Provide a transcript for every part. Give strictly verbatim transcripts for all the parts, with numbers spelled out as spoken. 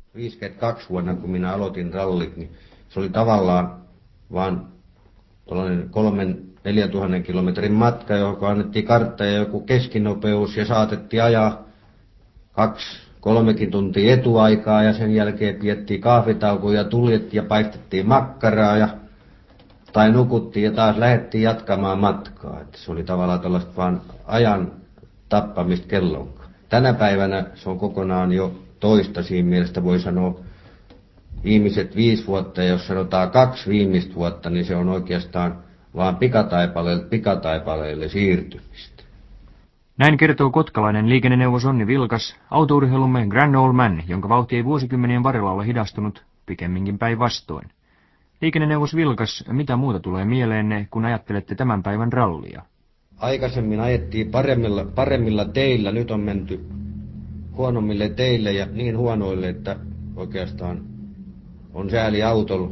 viisikymmentäkaksi vuonna, kun minä aloitin rallit, niin se oli tavallaan vaan tuollainen kolmen, neljän tuhannen kilometrin matka, johon annettiin kartta ja joku keskinopeus ja saatettiin ajaa kaksi, kolmekin tuntia etuaikaa ja sen jälkeen pidettiin kahvitaukoja ja tuljet ja paistettiin makkaraa ja tai nukuttiin ja taas lähdettiin jatkamaan matkaa. Että se oli tavallaan tällaista vaan ajan tappamista kellonkaan. Tänä päivänä se on kokonaan jo toista siinä mielessä, voi sanoa viimeiset viisi vuotta, ja jos sanotaan kaksi viimeistä vuotta, niin se on oikeastaan vaan pikataipaleelle pikataipaleelle siirtymistä. Näin kertoo kotkalainen liikenneneuvos Onni Vilkas, autourheilumme Grand Old Man, jonka vauhti ei vuosikymmenien varrella ole hidastunut, pikemminkin päinvastoin. Liikenneneuvos Vilkas, mitä muuta tulee mieleenne, kun ajattelette tämän päivän rallia? Aikaisemmin ajettiin paremmilla, paremmilla teillä, nyt on menty huonommille teille ja niin huonoille, että oikeastaan on sääli autolla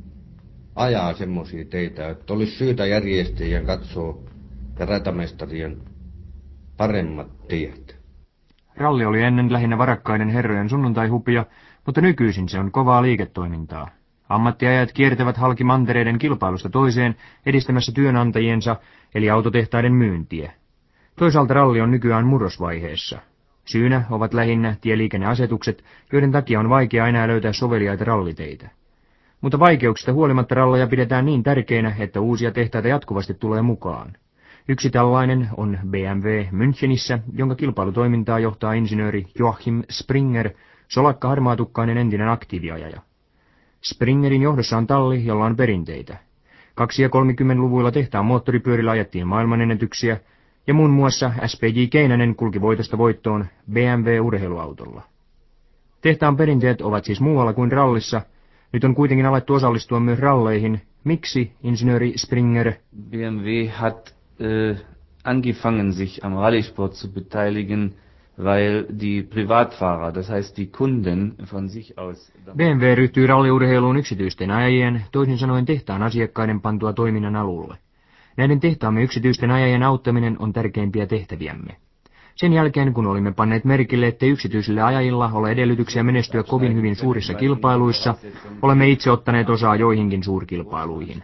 ajaa semmoisia teitä, että olisi syytä järjestäjien katsoa ja ratamestarien paremmat tiet. Ralli oli ennen lähinnä varakkaiden herrojen sunnuntaihupia, mutta nykyisin se on kovaa liiketoimintaa. Ammattiajat kiertävät halki mantereiden kilpailusta toiseen edistämässä työnantajiensa eli autotehtaiden myyntiä. Toisaalta ralli on nykyään murrosvaiheessa. Syynä ovat lähinnä tieliikenneasetukset, joiden takia on vaikea enää löytää soveliaita ralliteitä. Mutta vaikeuksista huolimatta ralleja pidetään niin tärkeinä, että uusia tehtaita jatkuvasti tulee mukaan. Yksi tällainen on B M W Münchenissä, jonka kilpailutoimintaa johtaa insinööri Joachim Springer, solakka harmaatukkainen entinen aktiiviajaja. Springerin johdossa on talli, jolla on perinteitä. Kaksi- ja kolmekymmentäluvuilla tehtaan moottoripyörillä ajettiin maailmanennätyksiä, ja muun muassa S P J Keinänen kulki voitosta voittoon B M W-urheiluautolla. Tehtaan perinteet ovat siis muualla kuin rallissa. Nyt on kuitenkin alettu osallistua myös ralleihin. Miksi, insinööri Springer? B M W hat äh, angefangen, sich am Rallysport zu beteiligen, weil die Privatfahrer, das heißt die Kunden von sich aus... B M W ryhtyi ralliurheiluun yksityisten ajajien, toisin sanoen tehtaan asiakkaiden pantua toiminnan alulle. Näiden tehtaamme yksityisten ajajien auttaminen on tärkeimpiä tehtäviämme. Sen jälkeen, kun olimme panneet merkille, ettei yksityisillä ajajilla ole edellytyksiä menestyä kovin hyvin suurissa kilpailuissa, olemme itse ottaneet osaa joihinkin suurkilpailuihin.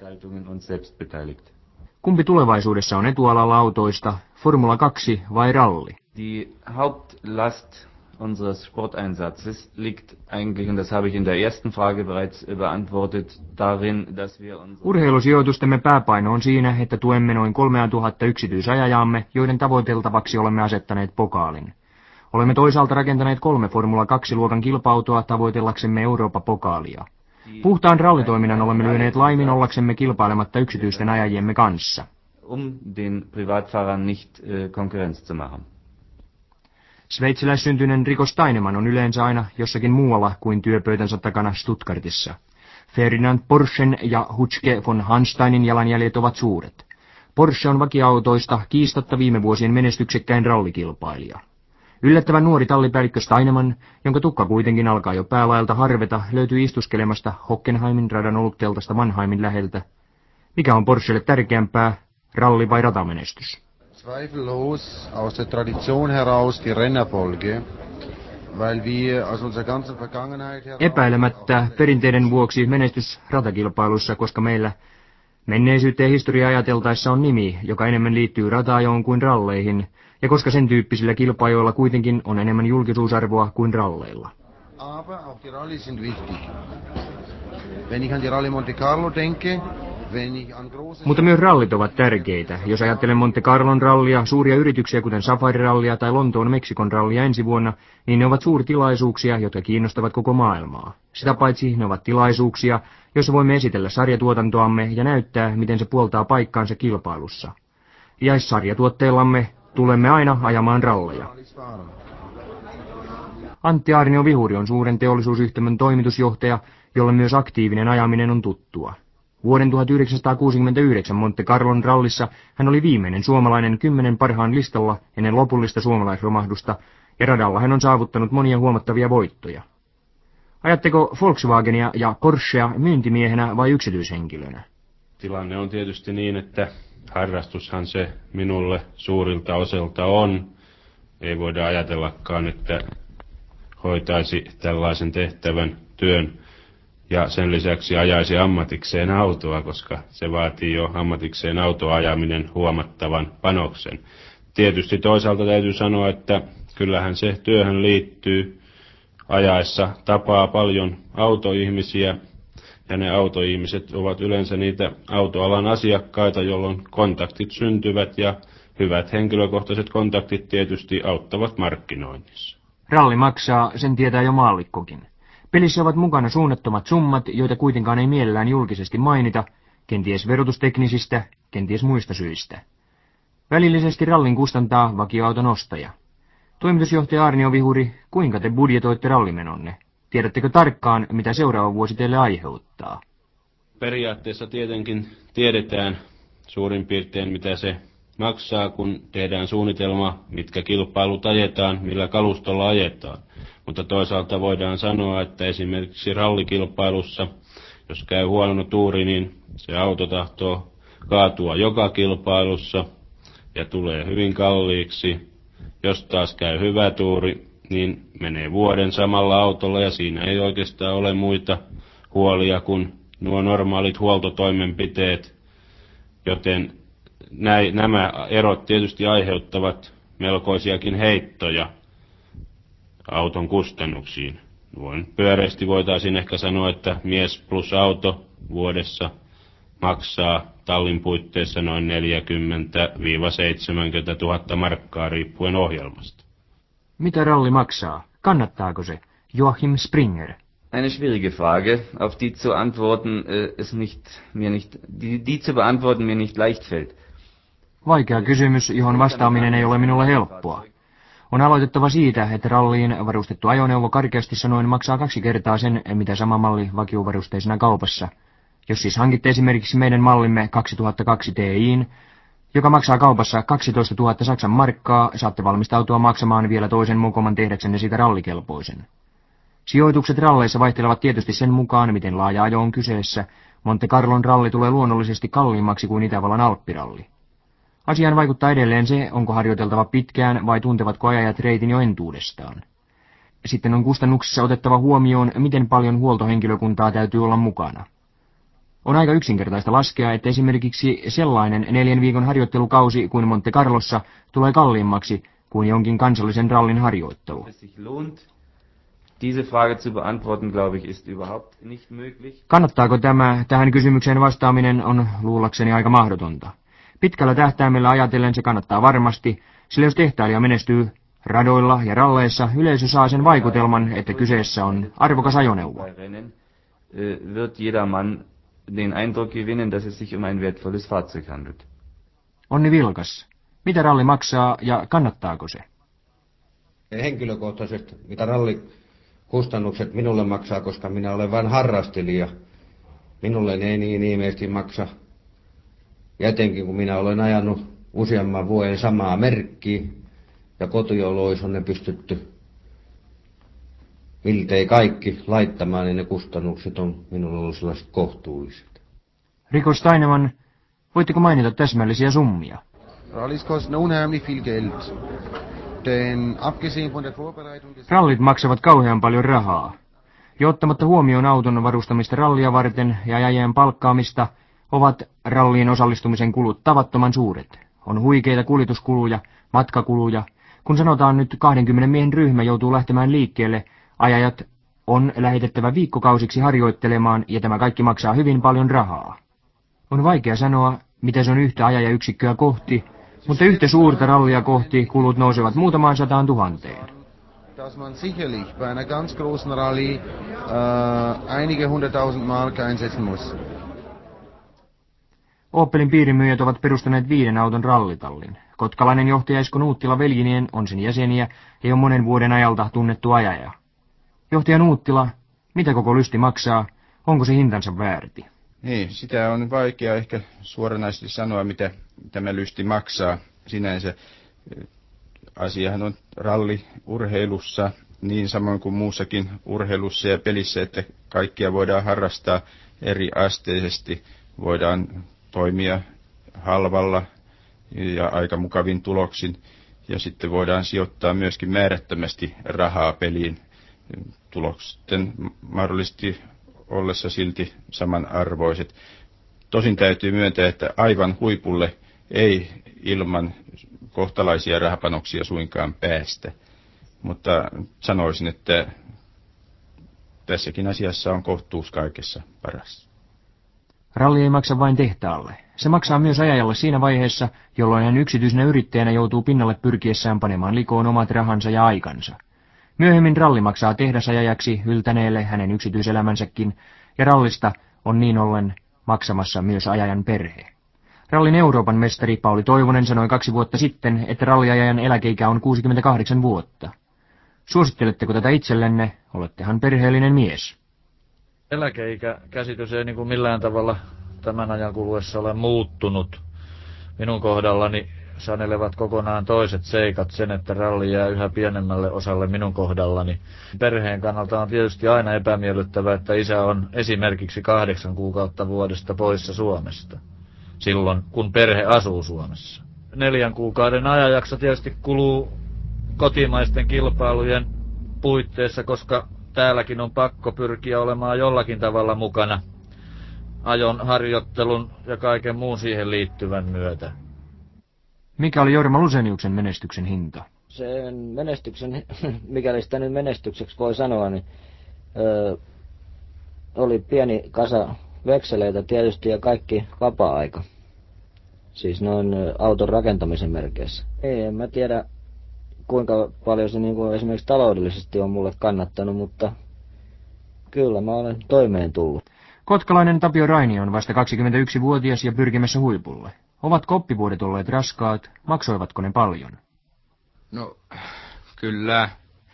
Kumpi tulevaisuudessa on etualalla autoista, Formula kaksi vai ralli? Die Hauptlast unseres Sporteinsatzes liegt eigentlich, und das habe ich in der ersten Frage bereits beantwortet, darin, dass wir... Urheilusijoitustemme pääpaino on siinä, että tuemme noin kolmetuhatta yksityisajajaamme, joiden tavoiteltavaksi olemme asettaneet pokaalin. Olemme toisaalta rakentaneet kolme Formula kaksi-luokan kilpa-autoa tavoitellaksemme Eurooppa-pokaalia. Puhtaan rallitoiminnan olemme lyöneet laimin ollaksemme kilpailematta yksityisten ajajiemme kanssa. Um den Privatfahrern nicht äh, Konkurrenz zu machen. Sveitsiläissyntyinen Rico Steinemann on yleensä aina jossakin muualla kuin työpöytänsä takana Stuttgartissa. Ferdinand Porschen ja Hutschke von Hansteinin jalanjäljet ovat suuret. Porsche on vakiautoista kiistatta viime vuosien menestyksekkäin rallikilpailija. Yllättävän nuori tallipäällikkö Steinemann, jonka tukka kuitenkin alkaa jo päälaelta harveta, löytyy istuskelemasta Hockenheimin radan olutteltasta Mannheimin läheltä. Mikä on Porschelle tärkeämpää, ralli vai ratamenestys? Zweifellos aus der Tradition heraus die Rennerfolge, weil wir aus unserer ganzen Vergangenheit heraus... Epäilemättä perinteiden vuoksi menestys ratakilpailussa, koska meillä menneisyyttä ja historiaa ajateltaessa on nimi, joka enemmän liittyy rataajoon kuin ralleihin, ja koska sen tyyppisillä kilpailuilla kuitenkin on enemmän julkisuusarvoa kuin ralleilla. Aber auch die Rallyes sind wichtig. Wenn ich an die Rallye Monte Carlo denke, Mutta myös rallit ovat tärkeitä. Jos ajattelen Monte Carlon rallia, suuria yrityksiä kuten Safari-rallia tai Lontoon Meksikon rallia ensi vuonna, niin ne ovat suurtilaisuuksia, jotka kiinnostavat koko maailmaa. Sitä paitsi ne ovat tilaisuuksia, joissa voimme esitellä sarjatuotantoamme ja näyttää, miten se puoltaa paikkaansa kilpailussa. Ja sarjatuotteillamme tulemme aina ajamaan ralleja. Antti Aarnio Vihuri on suuren teollisuusyhtymän toimitusjohtaja, jolle myös aktiivinen ajaminen on tuttua. Vuoden tuhatyhdeksänsataakuusikymmentäyhdeksän Monte Carlon rallissa hän oli viimeinen suomalainen kymmenen parhaan listalla ennen lopullista suomalaisromahdusta, ja radalla hän on saavuttanut monia huomattavia voittoja. Ajatteko Volkswagenia ja Porschea myyntimiehenä vai yksityishenkilönä? Tilanne on tietysti niin, että harrastushan se minulle suurilta osilta on. Ei voida ajatellakaan, että hoitaisi tällaisen tehtävän työn ja sen lisäksi ajaisi ammatikseen autoa, koska se vaatii jo ammatikseen autoajaminen huomattavan panoksen. Tietysti toisaalta täytyy sanoa, että kyllähän se työhön liittyy. Ajaessa tapaa paljon autoihmisiä, ja ne autoihmiset ovat yleensä niitä autoalan asiakkaita, jolloin kontaktit syntyvät, ja hyvät henkilökohtaiset kontaktit tietysti auttavat markkinoinnissa. Ralli maksaa, sen tietää jo maallikkokin. Pelissä ovat mukana suunnattomat summat, joita kuitenkaan ei mielellään julkisesti mainita, kenties verotusteknisistä, kenties muista syistä. Välillisesti rallin kustantaa vakioauton ostaja. Toimitusjohtaja Arnio Vihuri, kuinka te budjetoitte rallimenonne? Tiedättekö tarkkaan, mitä seuraava vuosi teille aiheuttaa? Periaatteessa tietenkin tiedetään suurin piirtein, mitä se maksaa, kun tehdään suunnitelma, mitkä kilpailut ajetaan, millä kalustolla ajetaan. Mutta toisaalta voidaan sanoa, että esimerkiksi rallikilpailussa, jos käy huono tuuri, niin se auto tahtoo kaatua joka kilpailussa ja tulee hyvin kalliiksi. Jos taas käy hyvä tuuri, niin menee vuoden samalla autolla ja siinä ei oikeastaan ole muita huolia kuin nuo normaalit huoltotoimenpiteet, joten näin, nämä erot tietysti aiheuttavat melkoisiakin heittoja auton kustannuksiin. Noin pyöreästi voitaisiin ehkä sanoa, että mies plus auto vuodessa maksaa tallin puitteissa noin neljäkymmentä seitsemänkymmentä tuhatta markkaa riippuen ohjelmasta. Mitä ralli maksaa? Kannattaako se? Joachim Springer. Eine schwierige Frage, auf die zu antworten äh, es nicht mir nicht die, die zu beantworten mir nicht leicht fällt. Vaikea kysymys, johon vastaaminen ei ole minulle helppoa. On aloitettava siitä, että ralliin varustettu ajoneuvo karkeasti sanoen maksaa kaksi kertaa sen, mitä sama malli vakiovarusteisena kaupassa. Jos siis hankitte esimerkiksi meidän mallimme kaksituhattakaksi T I:n, joka maksaa kaupassa kaksitoista tuhatta Saksan markkaa, saatte valmistautua maksamaan vielä toisen mokoman tehdäksenne siitä rallikelpoisen. Sijoitukset ralleissa vaihtelevat tietysti sen mukaan, miten laaja ajo on kyseessä. Monte Carlon ralli tulee luonnollisesti kalliimmaksi kuin Itävallan alppiralli. Asiaan vaikuttaa edelleen se, onko harjoiteltava pitkään vai tuntevatko ajajat reitin jo entuudestaan. Sitten on kustannuksissa otettava huomioon, miten paljon huoltohenkilökuntaa täytyy olla mukana. On aika yksinkertaista laskea, että esimerkiksi sellainen neljän viikon harjoittelukausi kuin Monte Carlossa tulee kalliimmaksi kuin jonkin kansallisen rallin harjoittelu. Diese Frage zu beantworten, glaube ich, ist überhaupt nicht möglich. Kannattaako tämä? Tähän kysymykseen vastaaminen on luullakseni aika mahdotonta. Pitkällä tähtäimellä ajatellen se kannattaa varmasti, sillä jos tehtailija menestyy radoilla ja ralleissa, yleisö saa sen vaikutelman, että kyseessä on arvokas ajoneuvo. Wird jedermann den Eindruck gewinnen, dass es sich um ein wertvolles Fahrzeug handelt. Onni Vilkas. Mitä ralli maksaa ja kannattaako se? Henkilökohtaisesti, mitä rallikustannukset minulle maksaa, koska minä olen vain harrastelija. Minulle ne ei niin ihmeesti maksa. Ja etenkin kun minä olen ajanut useamman vuoden samaa merkkiä ja kotioloissa on ne pystytty miltei kaikki laittamaan, niin ne kustannukset on minulle ollut sellaiset kohtuulliset. Rico Steinemann, voitteko mainita täsmällisiä summia? Rallis kosten unheimlich viel Geld. Denn abgesehen von der Vorbereitung des Rallit maksavat kauhean paljon rahaa. Jo ottamatta huomioon auton varustamista rallia varten ja ajajien palkkaamista, ovat ralliin osallistumisen kulut tavattoman suuret. On huikeita kuljetuskuluja, matkakuluja. Kun sanotaan nyt kaksikymmentä miehen ryhmä joutuu lähtemään liikkeelle, ajajat on lähetettävä viikkokausiksi harjoittelemaan ja tämä kaikki maksaa hyvin paljon rahaa. On vaikea sanoa, mitä se on yhtä ajajayksikköä kohti, mutta yhtä suurta rallia kohti kulut nousevat muutamaan sataan tuhanteen. Dass man sicherlich bei einer ganz großen Rallye äh, einige hunderttausend Mark einsetzen muss. Opelin piirimyyjät ovat perustaneet viiden auton rallitallin. Kotkalainen johtaja Esko Nuuttila veljineen on sen jäseniä ja jo monen vuoden ajalta tunnettu ajaja. Johtaja Nuuttila, mitä koko lysti maksaa? Onko se hintansa väärti? Niin, sitä on vaikea ehkä suoranaisesti sanoa, mitä tämä lysti maksaa. Sinänsä asiahan on ralliurheilussa niin samoin kuin muussakin urheilussa ja pelissä, että kaikkia voidaan harrastaa eri asteisesti. Voidaan toimia halvalla ja aika mukavin tuloksin ja sitten voidaan sijoittaa myöskin määrättömästi rahaa peliin tuloksen mahdollisesti ollessa silti samanarvoiset. Tosin täytyy myöntää, että aivan huipulle ei ilman kohtalaisia rahapanoksia suinkaan päästä. Mutta sanoisin, että tässäkin asiassa on kohtuus kaikessa paras. Ralli ei maksa vain tehtaalle. Se maksaa myös ajajalle siinä vaiheessa, jolloin hän yksityisenä yrittäjänä joutuu pinnalle pyrkiessään panemaan likoon omat rahansa ja aikansa. Myöhemmin ralli maksaa tehdasajajaksi yltäneelle hänen yksityiselämänsäkin, ja rallista on niin ollen maksamassa myös ajajan perhe. Rallin Euroopan mestari Pauli Toivonen sanoi kaksi vuotta sitten, että ralliajajan eläkeikä on kuusikymmentäkahdeksan vuotta. Suositteletteko tätä itsellenne? Olettehan perheellinen mies. Eläkeikäkäsitys ei niin kuin millään tavalla tämän ajan kuluessa ole muuttunut. Minun kohdallani sanelevat kokonaan toiset seikat sen, että ralli jää yhä pienemmälle osalle minun kohdallani. Perheen kannalta on tietysti aina epämiellyttävää, että isä on esimerkiksi kahdeksan kuukautta vuodesta poissa Suomesta, silloin kun perhe asuu Suomessa. Neljän kuukauden ajanjakso tietysti kuluu kotimaisten kilpailujen puitteissa, koska täälläkin on pakko pyrkiä olemaan jollakin tavalla mukana ajon, harjoittelun ja kaiken muun siihen liittyvän myötä. Mikä oli Jorma Luseniuksen menestyksen hinta? Sen menestyksen, mikäli sitä nyt menestykseksi voi sanoa, niin ö, oli pieni kasa vekseleitä tietysti ja kaikki vapaa-aika. Siis noin auton rakentamisen merkeissä. Ei, en mä tiedä kuinka paljon se niin kuin esimerkiksi taloudellisesti on mulle kannattanut, mutta kyllä mä olen toimeen tullut. Kotkalainen Tapio Raini on vasta kaksikymmentäyksivuotias ja pyrkimässä huipulle. Ovatko oppivuodet olleet raskaat? Maksoivatko ne paljon? No, kyllä.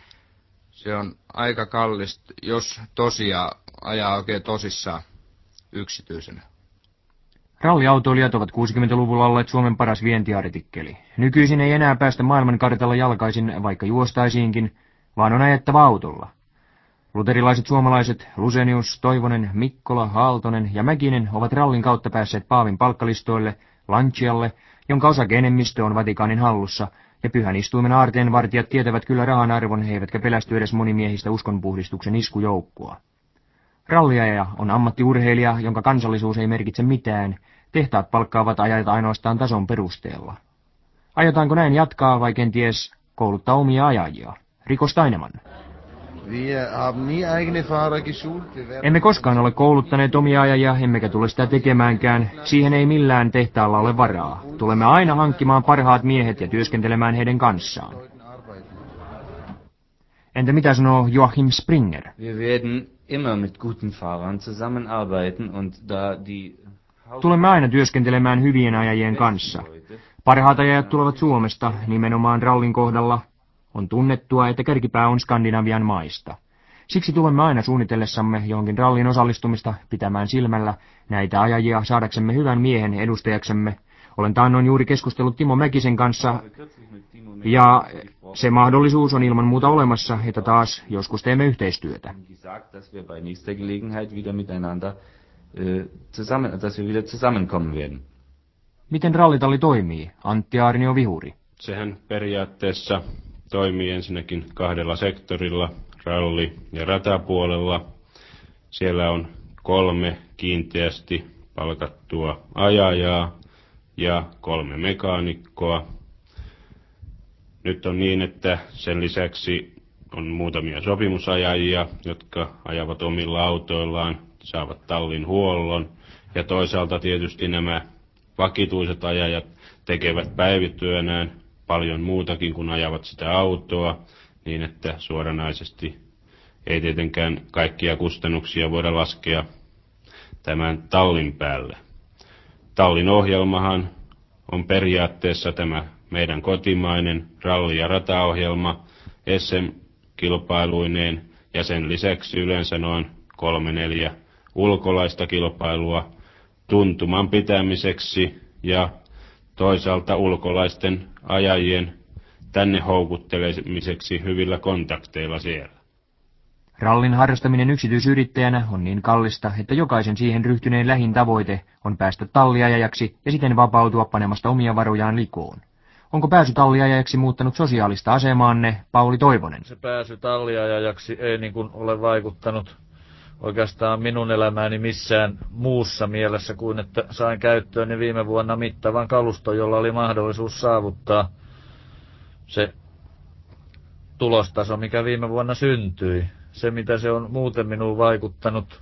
Se on aika kallista, jos tosiaan ajaa oikein tosissaan yksityisenä. Ralliautoilijat ovat kuusikymmentäluvulla olleet Suomen paras vientiartikkeli. Nykyisin ei enää päästä maailmankartalla jalkaisin, vaikka juostaisiinkin, vaan on ajettava autolla. Luterilaiset suomalaiset Lusenius, Toivonen, Mikkola, Haaltonen ja Mäkinen ovat rallin kautta päässeet Paavin palkkalistoille, Lancialle, jonka osakenemmistö on Vatikaanin hallussa, ja pyhän istuimen aarteen vartijat tietävät kyllä rahan arvon, he eivätkä pelästy edes monimiehistä uskonpuhdistuksen iskujoukkoa. Ralliaja on ammattiurheilija, jonka kansallisuus ei merkitse mitään. Tehtaat palkkaavat ajajat ainoastaan tason perusteella. Aiotaanko näin jatkaa vai kenties kouluttaa omia ajajia? Rico Steinemann. Emme koskaan ole kouluttaneet omia ajajia, emmekä tule sitä tekemäänkään. Siihen ei millään tehtaalla ole varaa. Tulemme aina hankkimaan parhaat miehet ja työskentelemään heidän kanssaan. Entä mitä sanoo Joachim Springer? Wir werden immer mit guten Fahrern zusammenarbeiten und da die Tulemme aina työskentelemään hyvien ajajien kanssa. Parhaat ajajat tulevat Suomesta, nimenomaan rallin kohdalla. On tunnettua, että kärkipää on Skandinavian maista. Siksi tulemme aina suunnitellessamme johonkin rallin osallistumista pitämään silmällä näitä ajajia saadaksemme hyvän miehen edustajaksemme. Olen taannoin juuri keskustellut Timo Mäkisen kanssa, ja se mahdollisuus on ilman muuta olemassa, että taas joskus teemme yhteistyötä. Miten rallitalli toimii? Antti Aarnio Vihuri. Sehän periaatteessa toimii ensinnäkin kahdella sektorilla, ralli- ja ratapuolella. Siellä on kolme kiinteästi palkattua ajajaa ja kolme mekaanikkoa. Nyt on niin, että sen lisäksi on muutamia sopimusajajia, jotka ajavat omilla autoillaan, saavat tallin huollon. Ja toisaalta tietysti nämä vakituiset ajajat tekevät päivityönään paljon muutakin kuin ajavat sitä autoa, niin että suoranaisesti ei tietenkään kaikkia kustannuksia voida laskea tämän tallin päälle. Tallin ohjelmahan on periaatteessa tämä meidän kotimainen ralli- ja rataohjelma S M-kilpailuineen ja sen lisäksi yleensä noin kolme neljä ulkolaista kilpailua tuntuman pitämiseksi ja toisaalta ulkolaisten ajajien tänne houkuttelemiseksi hyvillä kontakteilla siellä. Rallin harrastaminen yksityisyrittäjänä on niin kallista, että jokaisen siihen ryhtyneen lähin tavoite on päästä talliajajaksi ja siten vapautua panemasta omia varojaan likoon. Onko pääsy talliajajaksi muuttanut sosiaalista asemaanne, Pauli Toivonen? Se pääsy talliajajaksi ei niin kuin ole vaikuttanut oikeastaan minun elämääni missään muussa mielessä kuin, että sain käyttööni viime vuonna mittavan kaluston, jolla oli mahdollisuus saavuttaa se tulostaso, mikä viime vuonna syntyi. Se, mitä se on muuten minuun vaikuttanut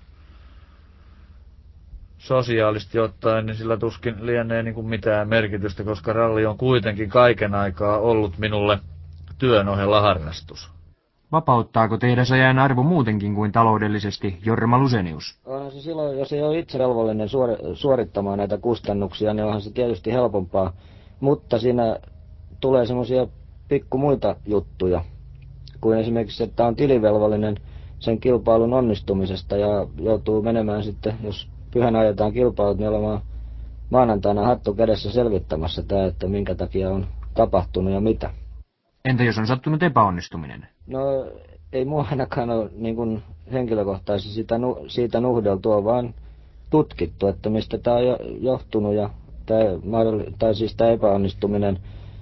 sosiaalisesti ottaen, niin sillä tuskin lienee niin kuin mitään merkitystä, koska ralli on kuitenkin kaiken aikaa ollut minulle työn ohella harrastus. Vapauttaako tehdasajan arvo muutenkin kuin taloudellisesti, Jorma Lusenius? Onhan se silloin, jos ei ole itse velvollinen suorittamaan näitä kustannuksia, niin onhan se tietysti helpompaa. Mutta siinä tulee semmoisia pikku muita juttuja, kuin esimerkiksi, että on tilivelvollinen sen kilpailun onnistumisesta ja joutuu menemään sitten, jos pyhänä ajetaan kilpailut, niin olemaan maanantaina hattu kädessä selvittämässä tämä, että minkä takia on tapahtunut ja mitä. Entä jos on sattunut epäonnistuminen? No ei mua ainakaan ole niin kuin henkilökohtaisesti siitä, siitä nuhdeltua, vaan tutkittu, että mistä tämä on johtunut ja tämä, tai siis tämä epäonnistuminen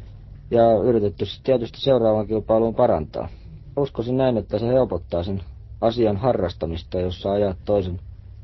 ja yritetty tietysti seuraavan kilpailuun parantaa. Uskoisin näin, että se helpottaa sen asian harrastamista, jos saa ajaa toisen,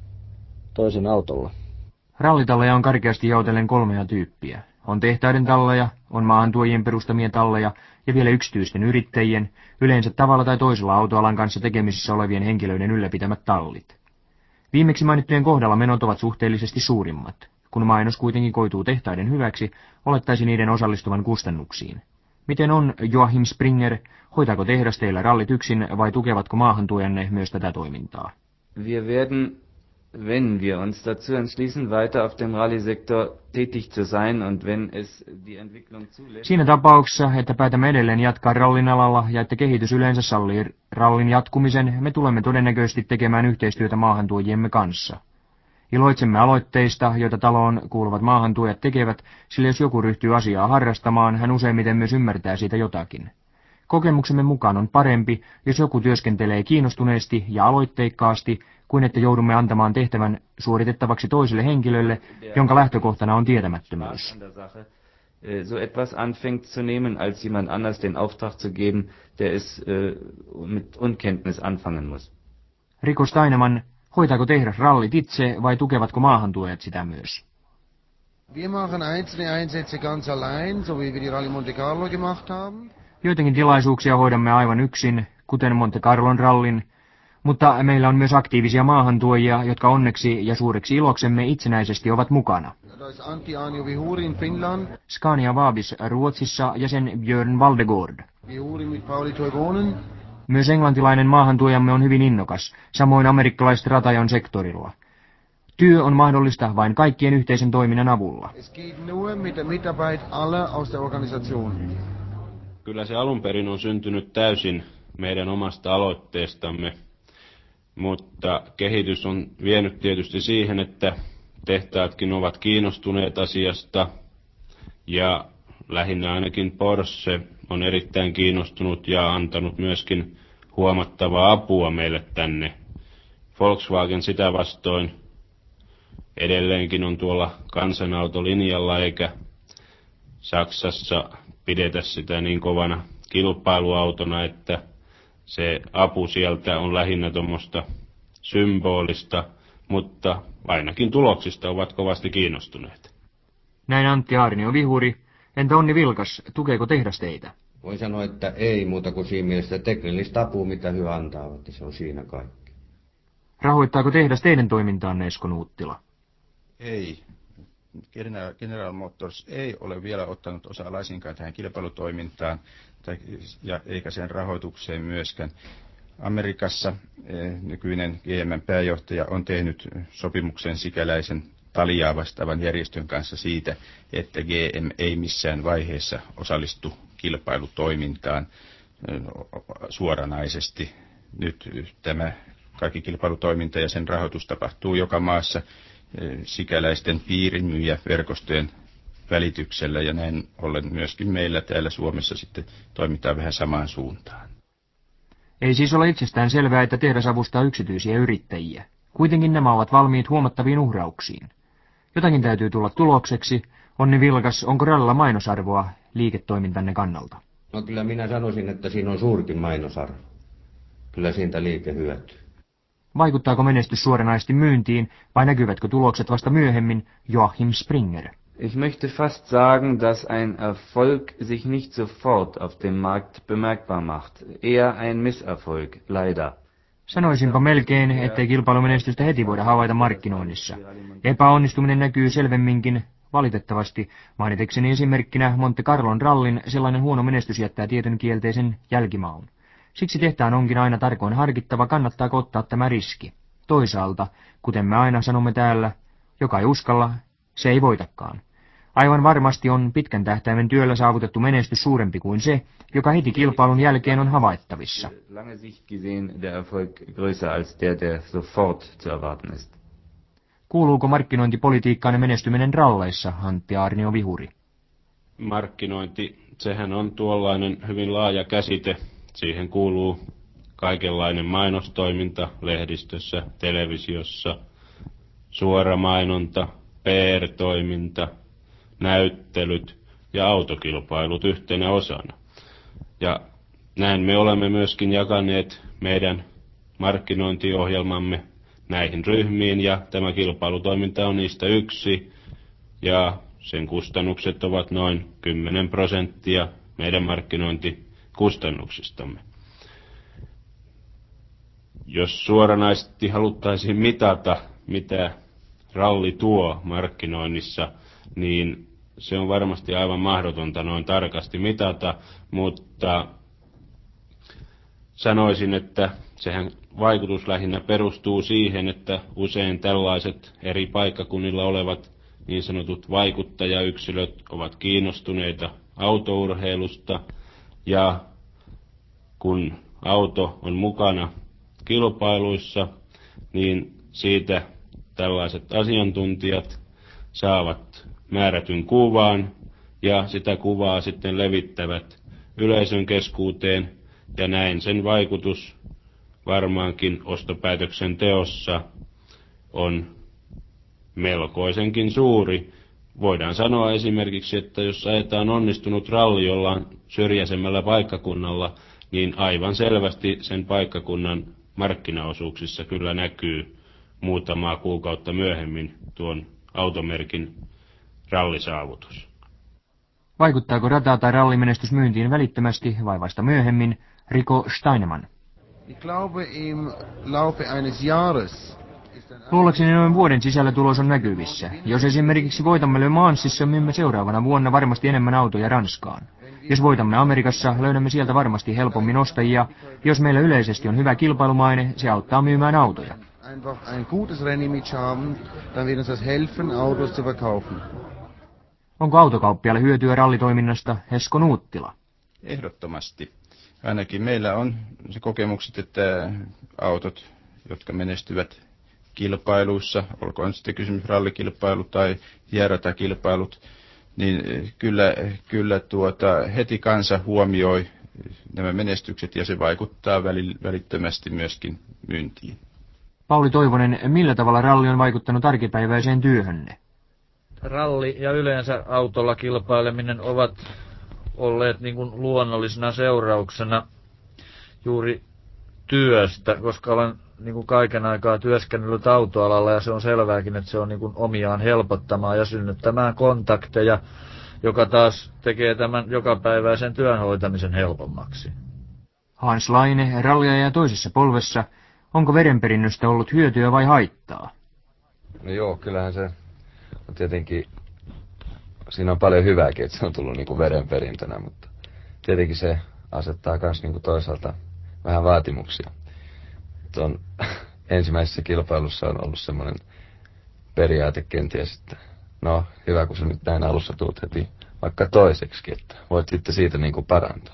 toisen autolla. Rallitalleja on karkeasti jaotellen kolmea tyyppiä. On tehtaiden talleja, on maahantuojien perustamia talleja ja vielä yksityisten yrittäjien, yleensä tavalla tai toisella autoalan kanssa tekemisissä olevien henkilöiden ylläpitämät tallit. Viimeksi mainittujen kohdalla menot ovat suhteellisesti suurimmat. Kun mainos kuitenkin koituu tehtaiden hyväksi, olettaisi niiden osallistuvan kustannuksiin. Miten on, Joachim Springer, hoitaako tehdas teillä rallit yksin vai tukevatko maahantuojanne myös tätä toimintaa? Wir werden, wenn wir uns dazu entschließen, weiter auf dem Rallye-Sektor tätig zu sein und wenn es die Entwicklung zulässt. Siinä tapauksessa, että päätämme edelleen jatkaa rallin alalla ja että kehitys yleensä sallii rallin jatkumisen, me tulemme todennäköisesti tekemään yhteistyötä maahantuojiemme kanssa. Iloitsemme aloitteista, joita taloon kuuluvat maahantuojat tekevät, sillä jos joku ryhtyy asiaa harrastamaan, hän useimmiten myös ymmärtää siitä jotakin. Kokemuksemme mukaan on parempi, jos joku työskentelee kiinnostuneesti ja aloitteikkaasti, kuin että joudumme antamaan tehtävän suoritettavaksi toiselle henkilölle, jonka lähtökohtana on tietämättömyys. So etwas anfängt zu nehmen, als jemand anders den Auftrag zu geben, der es mit Unkenntnis anfangen muss. Rico Steinemann, hoitaako tehdas rallit itse vai tukevatko maahantuojat sitä myös? Wir machen einzelne Einsätze ganz allein, so wie wir die Rallye Monte Carlo gemacht haben. Joitakin tilaisuuksia hoidamme aivan yksin, kuten Monte Carlon rallin, mutta meillä on myös aktiivisia maahantuojia, jotka onneksi ja suureksi iloksemme itsenäisesti ovat mukana. Scania Vabis Ruotsissa ja sen Björn Valdegård. Myös englantilainen maahantuojamme on hyvin innokas, samoin amerikkalaiset Ratajon sektorilla. Työ on mahdollista vain kaikkien yhteisen toiminnan avulla. Kyllä se alun perin on syntynyt täysin meidän omasta aloitteestamme, mutta kehitys on vienyt tietysti siihen, että tehtaatkin ovat kiinnostuneet asiasta ja lähinnä ainakin Porsche on erittäin kiinnostunut ja antanut myöskin huomattavaa apua meille tänne. Volkswagen sitä vastoin edelleenkin on tuolla kansanautolinjalla eikä Saksassa pidetä sitä niin kovana kilpailuautona, että se apu sieltä on lähinnä tuommoista symbolista, mutta ainakin tuloksista ovat kovasti kiinnostuneet. Näin Antti Aarnio Vihuri. Entä Onni Vilkas, tukeeko tehdas teitä? Voin sanoa, että ei muuta kuin siinä mielessä teknillistä apua, mitä he antavat, se on siinä kaikki. Rahoittaako tehdas teidän toimintaanne, Esko Nuuttila? Ei. General, General Motors ei ole vielä ottanut osaa laisinkaan tähän kilpailutoimintaan, tai, ja eikä sen rahoitukseen myöskään. Amerikassa eh, nykyinen G M:n pääjohtaja on tehnyt sopimuksen sikäläisen Taliaa vastaavan järjestön kanssa siitä, että G M ei missään vaiheessa osallistu kilpailutoimintaan eh, suoranaisesti. Nyt tämä kaikki kilpailutoiminta ja sen rahoitus tapahtuu joka maassa sikäläisten piirimyyjäverkostojen välityksellä ja näin ollen myöskin meillä täällä Suomessa sitten toimitaan vähän samaan suuntaan. Ei siis ole itsestään selvää, että tehdas avustaa yksityisiä yrittäjiä. Kuitenkin nämä ovat valmiit huomattaviin uhrauksiin. Jotakin täytyy tulla tulokseksi, Onni Vilkas, onko rallilla mainosarvoa liiketoimintanne kannalta? No kyllä minä sanoisin, että siinä on suurkin mainosarvo. Kyllä siitä liike hyötyy. Vaikuttaako menestys suoranaisesti myyntiin vai näkyvätkö tulokset vasta myöhemmin, Joachim Springer? Ich möchte fast sagen, dass ein Erfolg sich nicht sofort auf dem Markt bemerkbar macht. Eher ein Misserfolg, leider. Sanoisinpa melkein, ettei kilpailumenestystä heti voida havaita markkinoinnissa. Epäonnistuminen näkyy selvemminkin, valitettavasti, mainitekseni esimerkkinä Monte Carlon rallin, sellainen huono menestys jättää tietyn kielteisen jälkimaun. Siksi tehtaan onkin aina tarkoin harkittava, kannattaako ottaa tämä riski. Toisaalta, kuten me aina sanomme täällä, joka ei uskalla, se ei voitakaan. Aivan varmasti on pitkän tähtäimen työllä saavutettu menestys suurempi kuin se, joka heti kilpailun jälkeen on havaittavissa. Lange Sicht gesehen der Erfolg größer als der, der sofort zu erwarten ist. Kuuluuko markkinointipolitiikkaan ja menestyminen ralleissa, Antti Aarnio Vihuri? Markkinointi, sehän on tuollainen hyvin laaja käsite. Siihen kuuluu kaikenlainen mainostoiminta lehdistössä, televisiossa, suoramainonta, P R-toiminta, näyttelyt ja autokilpailut yhtenä osana. Ja näin me olemme myöskin jakaneet meidän markkinointiohjelmamme näihin ryhmiin, ja tämä kilpailutoiminta on niistä yksi, ja sen kustannukset ovat noin kymmenen prosenttia meidän markkinointikustannuksistamme. Jos suoranaisesti haluttaisiin mitata, mitä ralli tuo markkinoinnissa, niin se on varmasti aivan mahdotonta noin tarkasti mitata, mutta sanoisin, että sehän vaikutus lähinnä perustuu siihen, että usein tällaiset eri paikkakunnilla olevat niin sanotut vaikuttajayksilöt ovat kiinnostuneita autourheilusta, ja kun auto on mukana kilpailuissa, niin siitä tällaiset asiantuntijat saavat määrätyn kuvan ja sitä kuvaa sitten levittävät yleisön keskuuteen, ja näin sen vaikutus varmaankin ostopäätöksen teossa on melkoisenkin suuri. Voidaan sanoa esimerkiksi, että jos ajetaan onnistunut ralli jollain syrjäisemmällä paikkakunnalla, niin aivan selvästi sen paikkakunnan markkinaosuuksissa kyllä näkyy muutamaa kuukautta myöhemmin tuon automerkin rallisaavutus. Vaikuttaako rata- tai rallimenestys myyntiin välittömästi vai vasta myöhemmin, Rico Steinemann? Luullakseni noin vuoden sisällä tulos on näkyvissä. Jos esimerkiksi voitamme Le Mansissa, myymme seuraavana vuonna varmasti enemmän autoja Ranskaan. Jos voitamme Amerikassa, löydämme sieltä varmasti helpommin ostajia. Jos meillä yleisesti on hyvä kilpailumaine, se auttaa myymään autoja. Onko autokauppialle hyötyä rallitoiminnasta, Esko Nuuttila? Ehdottomasti. Ainakin meillä on se kokemukset, että autot, jotka menestyvät kilpailuissa, olkoon sitten kysymys rallikilpailu tai hierratakilpailut, niin kyllä, kyllä tuota, heti kansa huomioi nämä menestykset ja se vaikuttaa välittömästi myöskin myyntiin. Pauli Toivonen, millä tavalla ralli on vaikuttanut arkipäiväiseen työhönne? Ralli ja yleensä autolla kilpaileminen ovat olleet niin kuin luonnollisena seurauksena juuri työstä, koska olen niin kuin kaiken aikaa työskennellyt autoalalla ja se on selvääkin, että se on niin kuin omiaan helpottamaan ja synnyttämään kontakteja, joka taas tekee tämän jokapäiväisen työn hoitamisen helpommaksi. Hans Laine, ralliaja toisessa polvessa. Onko verenperinnöstä ollut hyötyä vai haittaa? No joo, kyllähän se on tietenkin, siinä on paljon hyvääkin, että se on tullut niinku verenperintönä, mutta tietenkin se asettaa myös niinku toisaalta vähän vaatimuksia. Tuon ensimmäisessä kilpailussa on ollut semmoinen periaate kenties, että no hyvä kun sä nyt näin alussa tuut heti vaikka toiseksi, että voit sitten siitä niinku parantaa.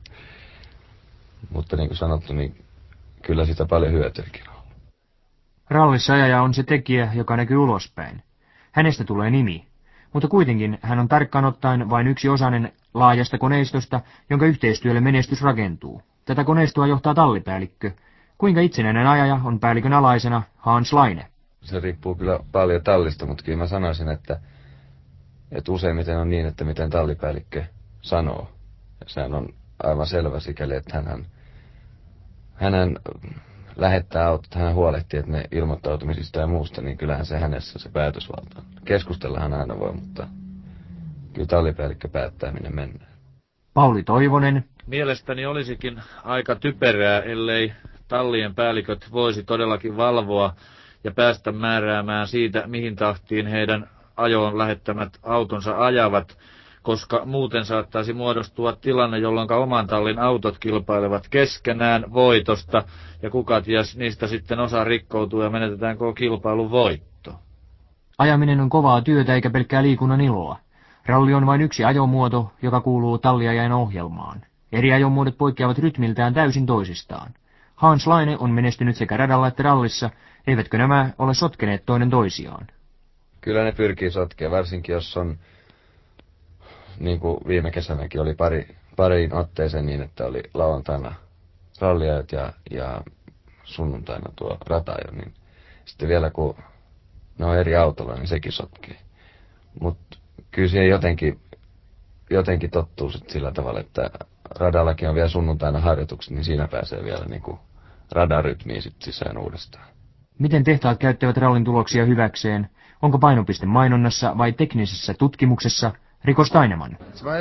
Mutta niin kuin sanottu, niin kyllä sitä paljon hyötyäkin on. Rallissa ajaja on se tekijä, joka näkyy ulospäin. Hänestä tulee nimi, mutta kuitenkin hän on tarkkaan ottaen vain yksi osainen laajasta koneistosta, jonka yhteistyölle menestys rakentuu. Tätä koneistoa johtaa tallipäällikkö. Kuinka itsenäinen ajaja on päällikön alaisena Hans Laine? Se riippuu kyllä paljon tallista, mutta kyllä mä sanoisin, että että useimmiten on niin, että miten tallipäällikkö sanoo. Ja sehän on aivan selvä sikäli, että hän, hän lähettää autot, hän huolehtii, että ne ilmoittautumisista ja muusta, niin kyllähän se hänessä se päätösvalta on. Keskustellahan aina voi, mutta kyllä tallipäällikkö päättää, minne mennään. Pauli Toivonen. Mielestäni olisikin aika typerää, ellei tallien päälliköt voisi todellakin valvoa ja päästä määräämään siitä, mihin tahtiin heidän ajoon lähettämät autonsa ajavat, koska muuten saattaisi muodostua tilanne, jolloin oman tallin autot kilpailevat keskenään voitosta, ja kuka ties niistä sitten osa rikkoutuu ja menetetään koko kilpailun voitto. Ajaminen on kovaa työtä eikä pelkkää liikunnan iloa. Ralli on vain yksi ajomuoto, joka kuuluu talliajajan ohjelmaan. Eri ajomuodot poikkeavat rytmiltään täysin toisistaan. Hans Laine on menestynyt sekä radalla että rallissa, eivätkö nämä ole sotkeneet toinen toisiaan? Kyllä ne pyrkii sotkea, varsinkin jos on, niin kuin viime kesänäkin oli pari, pariin otteeseen niin, että oli lauantaina ralliajat ja, ja sunnuntaina tuo ratajo, niin sitten vielä kun ne on eri autolla, niin sekin sotkee. Mutta kyllä siihen jotenkin, jotenkin tottuu sit sillä tavalla, että radallakin on vielä sunnuntaina harjoitukset, niin siinä pääsee vielä niin kuin radarytmiin sit sisään uudestaan. Miten tehtaat käyttävät rallin tuloksia hyväkseen? Onko painopiste mainonnassa vai teknisessä tutkimuksessa? Rico Steinemann.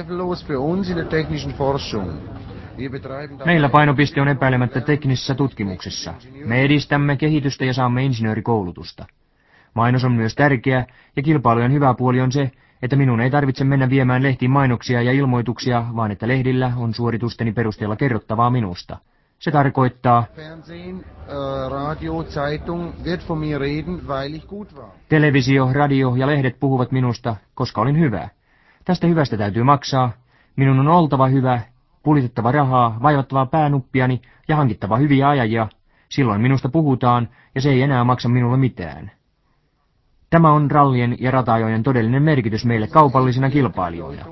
Meillä painopiste on epäilemättä teknisessä tutkimuksessa. Me edistämme kehitystä ja saamme insinöörikoulutusta. Mainos on myös tärkeä, ja kilpailujen hyvä puoli on se, että minun ei tarvitse mennä viemään lehtiin mainoksia ja ilmoituksia, vaan että lehdillä on suoritusteni perusteella kerrottavaa minusta. Se tarkoittaa, televisio, radio ja lehdet puhuvat minusta, koska olin hyvä. Tästä hyvästä täytyy maksaa. Minun on oltava hyvä, pulitettava rahaa, vaivattava päänuppiani ja hankittava hyviä ajajia. Silloin minusta puhutaan, ja se ei enää maksa minulle mitään. Tämä on rallien ja rata-ajojen todellinen merkitys meille kaupallisina kilpailijoina.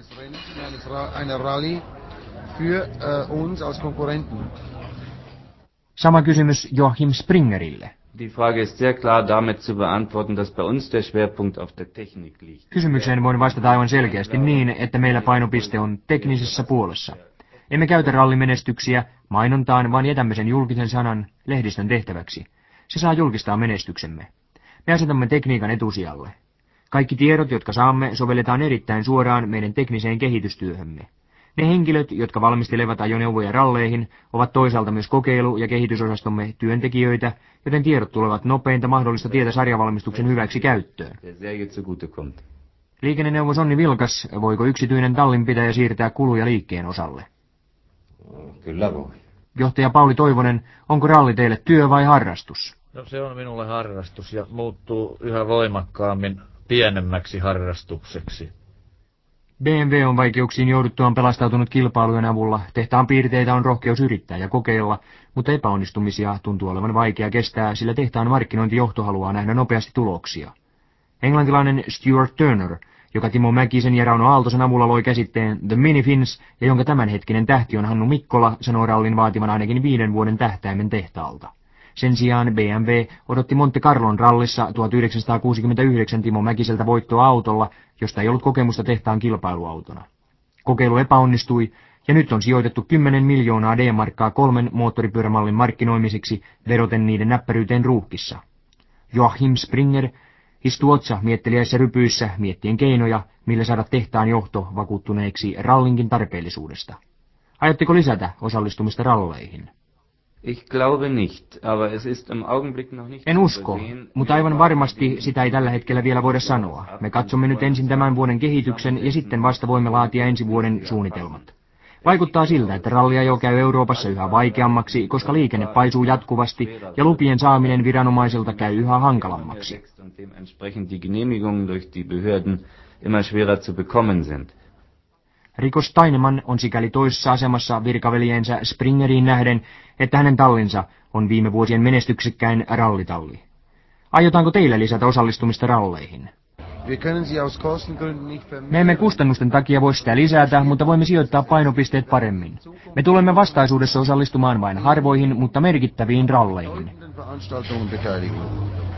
Sama kysymys Joachim Springerille. Die Frage ist sehr klar damit zu beantworten, dass bei uns der Schwerpunkt auf der Technik liegt. Kysymykseen voin vastata aivan selkeästi niin, että meillä painopiste on teknisessä puolessa. Emme käytä rallimenestyksiä mainontaan, vaan jätämme sen julkisen sanan lehdistön tehtäväksi. Se saa julkistaa menestyksemme. Me asetamme tekniikan etusijalle. Kaikki tiedot, jotka saamme, sovelletaan erittäin suoraan meidän tekniseen kehitystyöhömme. Ne henkilöt, jotka valmistelevat ajoneuvoja ralleihin, ovat toisaalta myös kokeilu- ja kehitysosastomme työntekijöitä, joten tiedot tulevat nopeinta mahdollista tietä sarjavalmistuksen hyväksi käyttöön. Liikenneneuvos Onni Vilkas, voiko yksityinen tallinpitäjä siirtää kuluja liikkeen osalle? Kyllä voi. Johtaja Pauli Toivonen, onko ralli teille työ vai harrastus? No se on minulle harrastus ja muuttuu yhä voimakkaammin pienemmäksi harrastukseksi. B M W on vaikeuksiin jouduttuaan pelastautunut kilpailujen avulla. Tehtaan piirteitä on rohkeus yrittää ja kokeilla, mutta epäonnistumisia tuntuu olevan vaikea kestää, sillä tehtaan markkinointijohto haluaa nähdä nopeasti tuloksia. Englantilainen Stuart Turner, joka Timo Mäkisen ja Rauno Aaltosen avulla loi käsitteen The Minifins ja jonka tämänhetkinen tähti on Hannu Mikkola, sanoo rallin vaativan ainakin viiden vuoden tähtäimen tehtaalta. Sen sijaan B M W odotti Monte Carlon rallissa tuhatyhdeksänsataakuusikymmentäyhdeksän Timo Mäkiseltä voittoa autolla, josta ei ollut kokemusta tehtaan kilpailuautona. Kokeilu epäonnistui, ja nyt on sijoitettu kymmenen miljoonaa D-markkaa kolmen moottoripyörämallin markkinoimiseksi vedoten niiden näppäryyteen ruuhkissa. Joachim Springer istuu otsa mietteliäissä rypyissä miettien keinoja, millä saada tehtaan johto vakuuttuneeksi rallinkin tarpeellisuudesta. Aiotteko lisätä osallistumista ralleihin? Ich glaube nicht, aber es ist im Augenblick noch nicht. En usko, mutta aivan varmasti sitä ei tällä hetkellä vielä voida sanoa. Me katsomme nyt ensin tämän vuoden kehityksen ja sitten vasta voimme laatia ensi vuoden suunnitelmat. Vaikuttaa siltä, että ralliajo käy Euroopassa yhä vaikeammaksi, koska liikenne paisuu jatkuvasti ja lupien saaminen viranomaisilta käy yhä hankalammaksi. Rico Steinemann on sikäli toisessa asemassa virkaveljensä Springeriin nähden, että hänen tallinsa on viime vuosien menestyksekkäin rallitalli. Aiotaanko teillä lisätä osallistumista ralleihin? Me emme kustannusten takia voi sitä lisätä, mutta voimme sijoittaa painopisteet paremmin. Me tulemme vastaisuudessa osallistumaan vain harvoihin, mutta merkittäviin ralleihin.